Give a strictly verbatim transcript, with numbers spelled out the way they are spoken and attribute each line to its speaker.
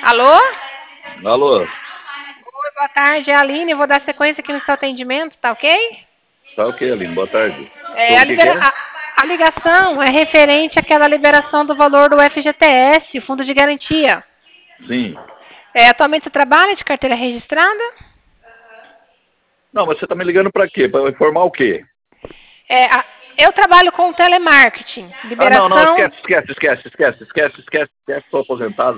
Speaker 1: Alô?
Speaker 2: Alô?
Speaker 1: Oi, boa tarde, é a Aline. Eu vou dar sequência aqui no seu atendimento, tá ok?
Speaker 2: Tá ok, Aline. Boa tarde.
Speaker 1: É,
Speaker 2: Sobre
Speaker 1: a,
Speaker 2: o que que
Speaker 1: libera-
Speaker 2: é?
Speaker 1: a- a ligação é referente àquela liberação do valor do F G T S, Fundo de Garantia.
Speaker 2: Sim.
Speaker 1: É, atualmente você trabalha de carteira registrada?
Speaker 2: Não, mas você tá me ligando pra quê? Pra informar o quê?
Speaker 1: É, a- eu trabalho com telemarketing,
Speaker 2: Ah, não, não,
Speaker 1: liberação.
Speaker 2: esquece, esquece, esquece, esquece, esquece, esquece, esquece, tô aposentado.